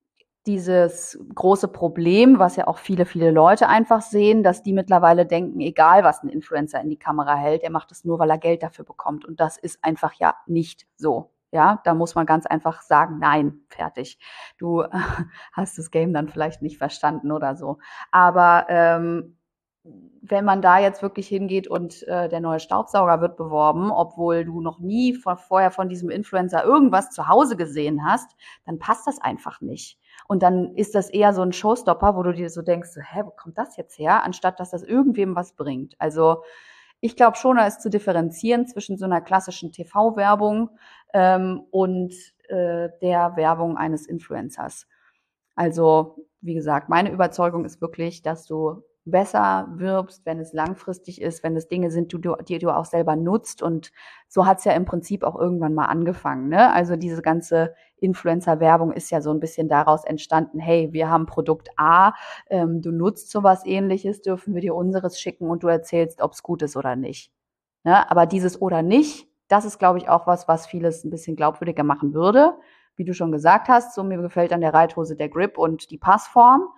Speaker 2: dieses große Problem, was ja auch viele, viele Leute einfach sehen, dass die mittlerweile denken, egal was ein Influencer in die Kamera hält, er macht es nur, weil er Geld dafür bekommt. Und das ist einfach ja nicht so. Ja, da muss man ganz einfach sagen, nein, fertig. Du äh, hast das Game dann vielleicht nicht verstanden oder so. Aber ähm, wenn man da jetzt wirklich hingeht und äh, der neue Staubsauger wird beworben, obwohl du noch nie von, vorher von diesem Influencer irgendwas zu Hause gesehen hast, dann passt das einfach nicht. Und dann ist das eher so ein Showstopper, wo du dir so denkst, so, hä, wo kommt das jetzt her? Anstatt dass das irgendwem was bringt. Also ich glaube schon, da ist zu differenzieren zwischen so einer klassischen T V-Werbung ähm, und äh, der Werbung eines Influencers. Also, wie gesagt, meine Überzeugung ist wirklich, dass du besser wirbst, wenn es langfristig ist, wenn es Dinge sind, die du, die du auch selber nutzt. Und so hat es ja im Prinzip auch irgendwann mal angefangen. Ne? Also diese ganze Influencer-Werbung ist ja so ein bisschen daraus entstanden, hey, wir haben Produkt A, ähm, du nutzt sowas Ähnliches, dürfen wir dir unseres schicken und du erzählst, ob es gut ist oder nicht. Ne? Aber dieses oder nicht, das ist, glaube ich, auch was, was vieles ein bisschen glaubwürdiger machen würde. Wie du schon gesagt hast, so mir gefällt an der Reithose der Grip und die Passform.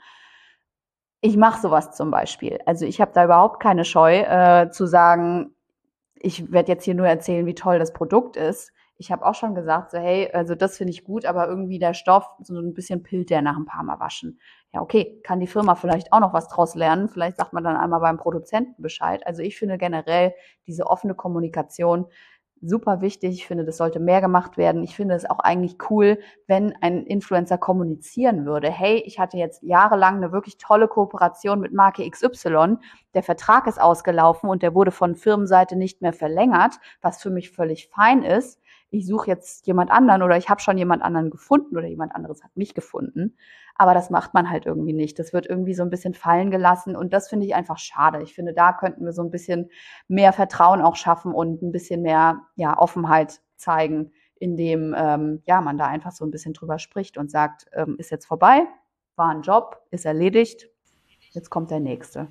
Speaker 2: Ich mache sowas zum Beispiel. Also ich habe da überhaupt keine Scheu äh, zu sagen, ich werde jetzt hier nur erzählen, wie toll das Produkt ist. Ich habe auch schon gesagt, so hey, also das finde ich gut, aber irgendwie der Stoff, so ein bisschen pillt der nach ein paar Mal waschen. Ja, okay, kann die Firma vielleicht auch noch was draus lernen. Vielleicht sagt man dann einmal beim Produzenten Bescheid. Also ich finde generell diese offene Kommunikation super wichtig. Ich finde, das sollte mehr gemacht werden. Ich finde es auch eigentlich cool, wenn ein Influencer kommunizieren würde. Hey, ich hatte jetzt jahrelang eine wirklich tolle Kooperation mit Marke X Y. Der Vertrag ist ausgelaufen und der wurde von Firmenseite nicht mehr verlängert, was für mich völlig fein ist. Ich suche jetzt jemand anderen oder ich habe schon jemand anderen gefunden oder jemand anderes hat mich gefunden. Aber das macht man halt irgendwie nicht. Das wird irgendwie so ein bisschen fallen gelassen und das finde ich einfach schade. Ich finde, da könnten wir so ein bisschen mehr Vertrauen auch schaffen und ein bisschen mehr ja, Offenheit zeigen, indem ähm, ja, man da einfach so ein bisschen drüber spricht und sagt, ähm, ist jetzt vorbei, war ein Job, ist erledigt, jetzt kommt der nächste.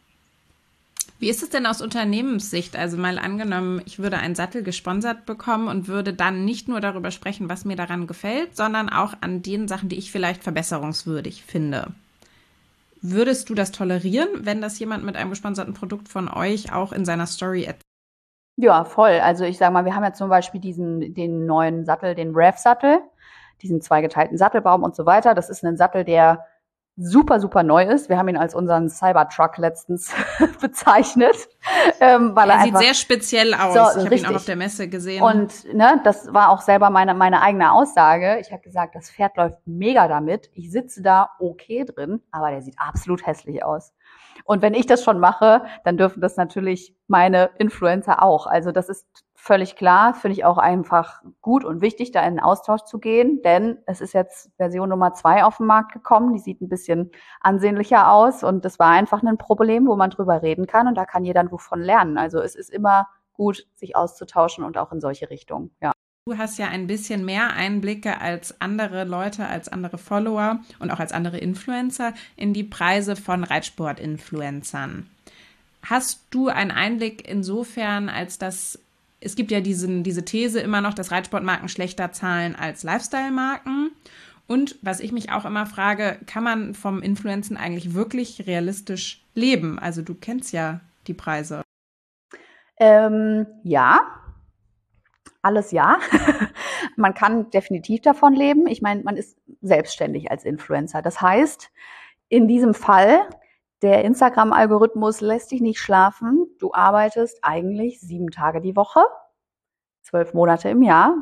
Speaker 1: Wie ist es denn aus Unternehmenssicht? Also mal angenommen, ich würde einen Sattel gesponsert bekommen und würde dann nicht nur darüber sprechen, was mir daran gefällt, sondern auch an den Sachen, die ich vielleicht verbesserungswürdig finde. Würdest du das tolerieren, wenn das jemand mit einem gesponserten Produkt von euch auch in seiner Story erzählt?
Speaker 2: Ja, voll. Also ich sage mal, wir haben ja zum Beispiel diesen, den neuen Sattel, den Rev-Sattel, diesen zweigeteilten Sattelbaum und so weiter. Das ist ein Sattel, der super, super neu ist. Wir haben ihn als unseren Cybertruck letztens bezeichnet, ähm, weil er
Speaker 1: Er sieht
Speaker 2: einfach
Speaker 1: sehr speziell aus.
Speaker 2: so
Speaker 1: Ich habe ihn auch auf
Speaker 2: richtig.
Speaker 1: der Messe gesehen.
Speaker 2: Und ne, das war auch selber meine, meine eigene Aussage. Ich habe gesagt, das Pferd läuft mega damit. Ich sitze da okay drin, aber der sieht absolut hässlich aus. Und wenn ich das schon mache, dann dürfen das natürlich meine Influencer auch. Also das ist völlig klar, finde ich auch einfach gut und wichtig, da in den Austausch zu gehen, denn es ist jetzt Version Nummer zwei auf den Markt gekommen, die sieht ein bisschen ansehnlicher aus und das war einfach ein Problem, wo man drüber reden kann und da kann jeder wovon lernen. Also es ist immer gut, sich auszutauschen und auch in solche Richtungen, ja.
Speaker 1: Du hast ja ein bisschen mehr Einblicke als andere Leute, als andere Follower und auch als andere Influencer in die Preise von Reitsport-Influencern. Hast du einen Einblick insofern, als dass es gibt ja diesen, diese These immer noch, dass Reitsportmarken schlechter zahlen als Lifestyle-Marken? Und was ich mich auch immer frage, kann man vom Influencen eigentlich wirklich realistisch leben? Also du kennst ja die Preise.
Speaker 2: Ähm, ja, alles ja. Man kann definitiv davon leben. Ich meine, man ist selbstständig als Influencer. Das heißt, in diesem Fall, der Instagram-Algorithmus lässt dich nicht schlafen. Du arbeitest eigentlich sieben Tage die Woche, zwölf Monate im Jahr.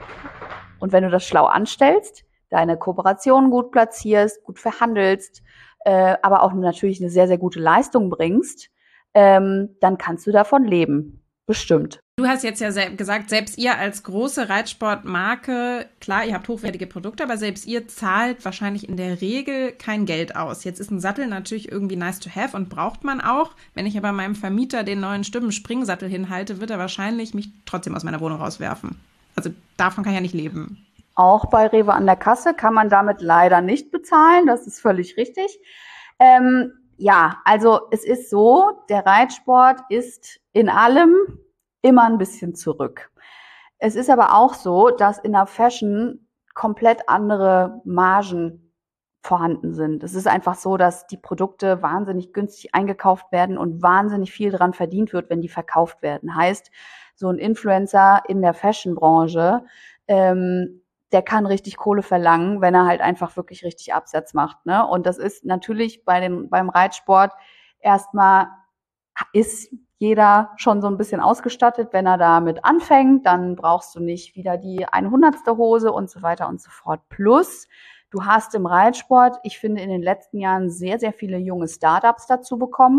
Speaker 2: Und wenn du das schlau anstellst, deine Kooperationen gut platzierst, gut verhandelst, äh, aber auch natürlich eine sehr, sehr gute Leistung bringst, ähm, dann kannst du davon leben. Bestimmt.
Speaker 1: Du hast jetzt ja gesagt, selbst ihr als große Reitsportmarke, klar, ihr habt hochwertige Produkte, aber selbst ihr zahlt wahrscheinlich in der Regel kein Geld aus. Jetzt ist ein Sattel natürlich irgendwie nice to have und braucht man auch. Wenn ich aber meinem Vermieter den neuen Stimmen-Springsattel hinhalte, wird er wahrscheinlich mich trotzdem aus meiner Wohnung rauswerfen. Also davon kann ich ja nicht leben.
Speaker 2: Auch bei Rewe an der Kasse kann man damit leider nicht bezahlen. Das ist völlig richtig. Ähm, ja, also es ist so, der Reitsport ist in allem immer ein bisschen zurück. Es ist aber auch so, dass in der Fashion komplett andere Margen vorhanden sind. Es ist einfach so, dass die Produkte wahnsinnig günstig eingekauft werden und wahnsinnig viel dran verdient wird, wenn die verkauft werden. Heißt, so ein Influencer in der Fashionbranche, ähm, der kann richtig Kohle verlangen, wenn er halt einfach wirklich richtig Absatz macht, ne? Und das ist natürlich bei dem, beim Reitsport erstmal ist jeder schon so ein bisschen ausgestattet. Wenn er damit anfängt, dann brauchst du nicht wieder die hundertste Hose und so weiter und so fort. Plus, du hast im Reitsport, ich finde, in den letzten Jahren sehr, sehr viele junge Startups dazu bekommen,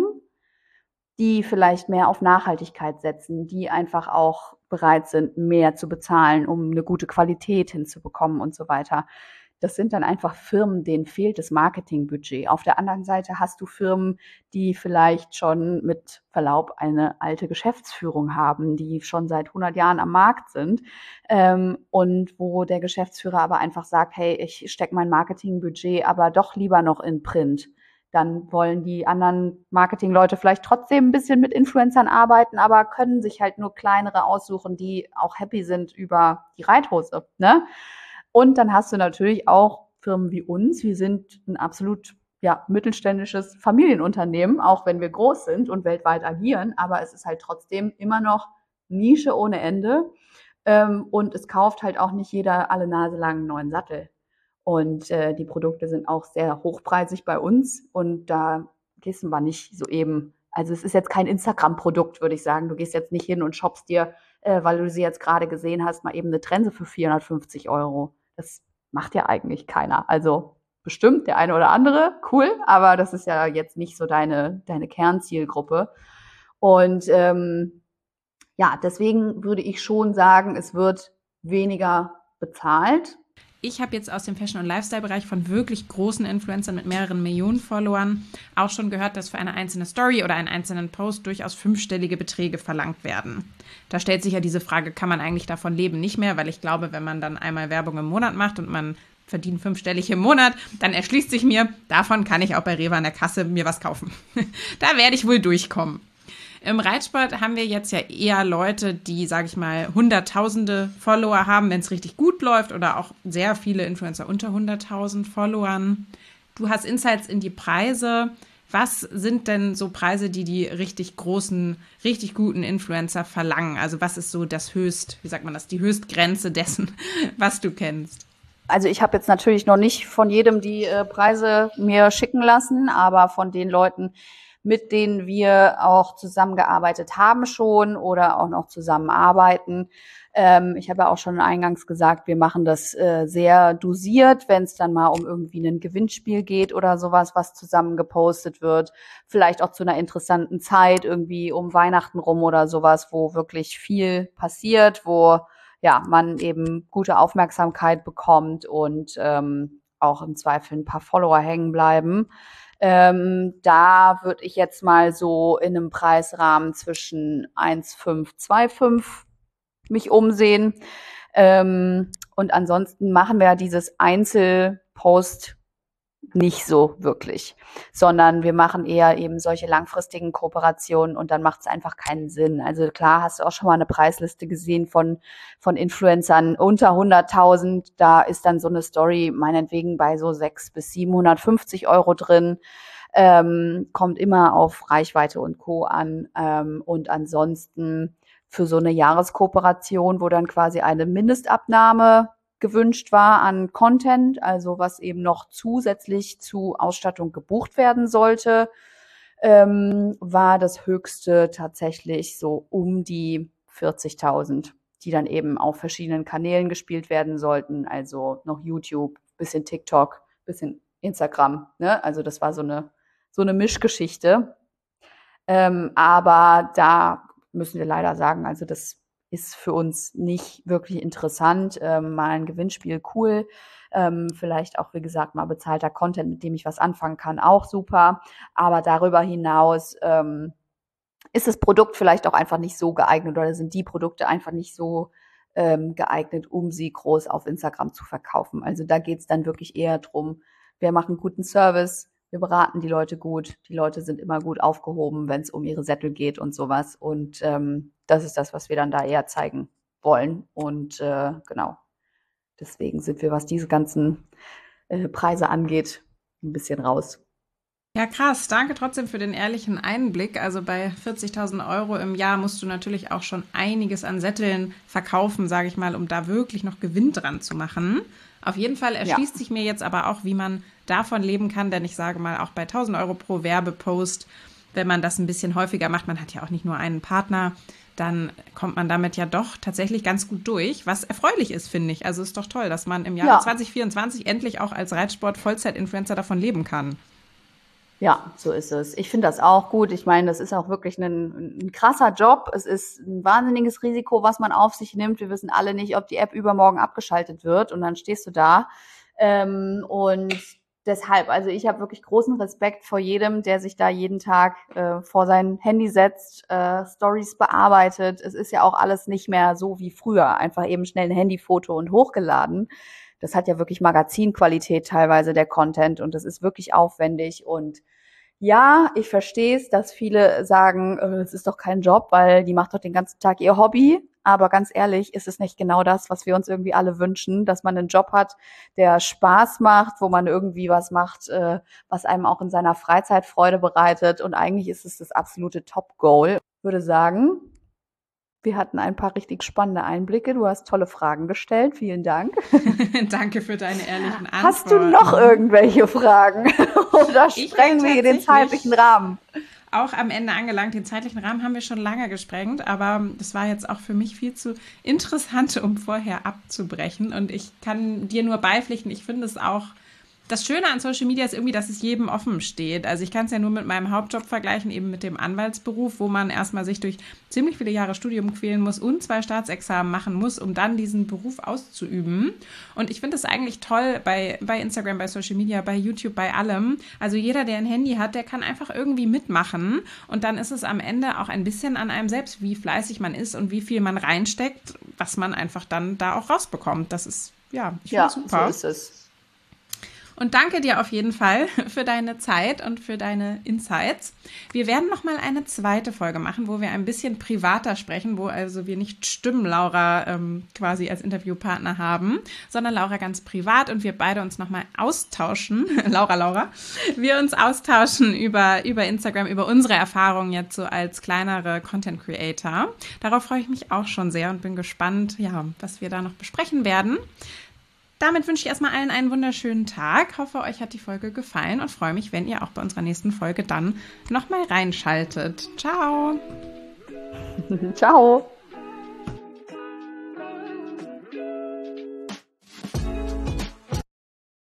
Speaker 2: die vielleicht mehr auf Nachhaltigkeit setzen, die einfach auch bereit sind, mehr zu bezahlen, um eine gute Qualität hinzubekommen und so weiter. Das sind dann einfach Firmen, denen fehlt das Marketingbudget. Auf der anderen Seite hast du Firmen, die vielleicht schon mit Verlaub eine alte Geschäftsführung haben, die schon seit hundert Jahren am Markt sind, ähm, und wo der Geschäftsführer aber einfach sagt, hey, ich stecke mein Marketingbudget aber doch lieber noch in Print. Dann wollen die anderen Marketingleute vielleicht trotzdem ein bisschen mit Influencern arbeiten, aber können sich halt nur kleinere aussuchen, die auch happy sind über die Reithose, ne? Und dann hast du natürlich auch Firmen wie uns. Wir sind ein absolut ja, mittelständisches Familienunternehmen, auch wenn wir groß sind und weltweit agieren. Aber es ist halt trotzdem immer noch Nische ohne Ende. Ähm, und es kauft halt auch nicht jeder alle Nase lang einen neuen Sattel. Und äh, die Produkte sind auch sehr hochpreisig bei uns. Und da gehst du mal nicht so eben. Also es ist jetzt kein Instagram-Produkt, würde ich sagen. Du gehst jetzt nicht hin und shoppst dir, äh, weil du sie jetzt gerade gesehen hast, mal eben eine Trense für vierhundertfünfzig Euro. Das macht ja eigentlich keiner. Also bestimmt der eine oder andere, cool, aber das ist ja jetzt nicht so deine, deine Kernzielgruppe. Und ähm, ja, deswegen würde ich schon sagen, es wird weniger bezahlt.
Speaker 1: Ich habe jetzt aus dem Fashion- und Lifestyle-Bereich von wirklich großen Influencern mit mehreren Millionen Followern auch schon gehört, dass für eine einzelne Story oder einen einzelnen Post durchaus fünfstellige Beträge verlangt werden. Da stellt sich ja diese Frage, kann man eigentlich davon leben? Nicht mehr, weil ich glaube, wenn man dann einmal Werbung im Monat macht und man verdient fünfstellig im Monat, dann erschließt sich mir, davon kann ich auch bei Rewe an der Kasse mir was kaufen. Da werde ich wohl durchkommen. Im Reitsport haben wir jetzt ja eher Leute, die, sage ich mal, hunderttausende Follower haben, wenn es richtig gut läuft, oder auch sehr viele Influencer unter hunderttausend Followern. Du hast Insights in die Preise. Was sind denn so Preise, die die richtig großen, richtig guten Influencer verlangen? Also was ist so das Höchst, wie sagt man das, die Höchstgrenze dessen, was du kennst?
Speaker 2: Also ich habe jetzt natürlich noch nicht von jedem die äh, Preise mir schicken lassen, aber von den Leuten, mit denen wir auch zusammengearbeitet haben schon oder auch noch zusammenarbeiten. Ähm, ich habe ja auch schon eingangs gesagt, wir machen das äh, sehr dosiert, wenn es dann mal um irgendwie ein Gewinnspiel geht oder sowas, was zusammen gepostet wird. Vielleicht auch zu einer interessanten Zeit, irgendwie um Weihnachten rum oder sowas, wo wirklich viel passiert, wo ja, man eben gute Aufmerksamkeit bekommt und ähm, auch im Zweifel ein paar Follower hängen bleiben. Ähm, da würde ich jetzt mal so in einem Preisrahmen zwischen eins Komma fünf, zwei Komma fünf mich umsehen. Ähm, und ansonsten machen wir dieses Einzelpost nicht so wirklich, sondern wir machen eher eben solche langfristigen Kooperationen und dann macht es einfach keinen Sinn. Also klar, hast du auch schon mal eine Preisliste gesehen von von Influencern unter hunderttausend, da ist dann so eine Story meinetwegen bei so sechshundert bis siebenhundertfünfzig Euro drin. Ähm, kommt immer auf Reichweite und Co. an. Ähm, und ansonsten für so eine Jahreskooperation, wo dann quasi eine Mindestabnahme gewünscht war an Content, also was eben noch zusätzlich zu Ausstattung gebucht werden sollte, ähm, war das höchste tatsächlich so um die vierzigtausend, die dann eben auf verschiedenen Kanälen gespielt werden sollten, also noch YouTube, bisschen TikTok, bisschen Instagram, ne? Also das war so eine so eine Mischgeschichte. Ähm, aber da müssen wir leider sagen, also das ist für uns nicht wirklich interessant. Ähm, mal ein Gewinnspiel, cool. Ähm, vielleicht auch, wie gesagt, mal bezahlter Content, mit dem ich was anfangen kann, auch super. Aber darüber hinaus ähm, ist das Produkt vielleicht auch einfach nicht so geeignet oder sind die Produkte einfach nicht so ähm, geeignet, um sie groß auf Instagram zu verkaufen. Also da geht's dann wirklich eher drum, wir machen guten Service, wir beraten die Leute gut, die Leute sind immer gut aufgehoben, wenn es um ihre Sättel geht und sowas. Und ähm, das ist das, was wir dann da eher zeigen wollen. Und äh, genau, deswegen sind wir, was diese ganzen äh, Preise angeht, ein bisschen raus.
Speaker 1: Ja, krass. Danke trotzdem für den ehrlichen Einblick. Also bei vierzigtausend Euro im Jahr musst du natürlich auch schon einiges an Sätteln verkaufen, sage ich mal, um da wirklich noch Gewinn dran zu machen. Auf jeden Fall erschließt ja. sich mir jetzt aber auch, wie man davon leben kann, denn ich sage mal, auch bei tausend Euro pro Werbepost, wenn man das ein bisschen häufiger macht, man hat ja auch nicht nur einen Partner, dann kommt man damit ja doch tatsächlich ganz gut durch, was erfreulich ist, finde ich. Also ist doch toll, dass man im Jahr ja. zwanzig vierundzwanzig endlich auch als Reitsport-Vollzeit-Influencer davon leben kann.
Speaker 2: Ja, so ist es. Ich finde das auch gut. Ich meine, das ist auch wirklich ein, ein krasser Job. Es ist ein wahnsinniges Risiko, was man auf sich nimmt. Wir wissen alle nicht, ob die App übermorgen abgeschaltet wird und dann stehst du da. Ähm, und deshalb, also ich habe wirklich großen Respekt vor jedem, der sich da jeden Tag äh, vor sein Handy setzt, äh, Stories bearbeitet. Es ist ja auch alles nicht mehr so wie früher. Einfach eben schnell ein Handyfoto und hochgeladen. Das hat ja wirklich Magazinqualität teilweise, der Content, und das ist wirklich aufwendig. Und ja, ich verstehe es, dass viele sagen, es ist doch kein Job, weil die macht doch den ganzen Tag ihr Hobby. Aber ganz ehrlich, ist es nicht genau das, was wir uns irgendwie alle wünschen, dass man einen Job hat, der Spaß macht, wo man irgendwie was macht, was einem auch in seiner Freizeit Freude bereitet. Und eigentlich ist es das absolute Top-Goal. Ich würde sagen, wir hatten ein paar richtig spannende Einblicke. Du hast tolle Fragen gestellt. Vielen Dank.
Speaker 1: Danke für deine ehrlichen Antworten.
Speaker 2: Hast du noch irgendwelche Fragen? Oder sprengen wir hier den zeitlichen Rahmen?
Speaker 1: Auch am Ende angelangt. Den zeitlichen Rahmen haben wir schon lange gesprengt, aber das war jetzt auch für mich viel zu interessant, um vorher abzubrechen. Und ich kann dir nur beipflichten, ich finde es auch, das Schöne an Social Media ist irgendwie, dass es jedem offen steht. Also ich kann es ja nur mit meinem Hauptjob vergleichen, eben mit dem Anwaltsberuf, wo man erstmal sich durch ziemlich viele Jahre Studium quälen muss und zwei Staatsexamen machen muss, um dann diesen Beruf auszuüben. Und ich finde es eigentlich toll bei, bei Instagram, bei Social Media, bei YouTube, bei allem. Also jeder, der ein Handy hat, der kann einfach irgendwie mitmachen. Und dann ist es am Ende auch ein bisschen an einem selbst, wie fleißig man ist und wie viel man reinsteckt, was man einfach dann da auch rausbekommt. Das ist, ja, ich finde
Speaker 2: ja,
Speaker 1: super.
Speaker 2: So ist es.
Speaker 1: Und danke dir auf jeden Fall für deine Zeit und für deine Insights. Wir werden noch mal eine zweite Folge machen, wo wir ein bisschen privater sprechen, wo also wir nicht Stimmen-Laura ähm, quasi als Interviewpartner haben, sondern Laura ganz privat und wir beide uns noch mal austauschen, Laura, Laura, wir uns austauschen über, über Instagram, über unsere Erfahrungen jetzt so als kleinere Content Creator. Darauf freue ich mich auch schon sehr und bin gespannt, ja, was wir da noch besprechen werden. Damit wünsche ich erstmal allen einen wunderschönen Tag. Hoffe, euch hat die Folge gefallen und freue mich, wenn ihr auch bei unserer nächsten Folge dann nochmal reinschaltet. Ciao!
Speaker 2: Ciao!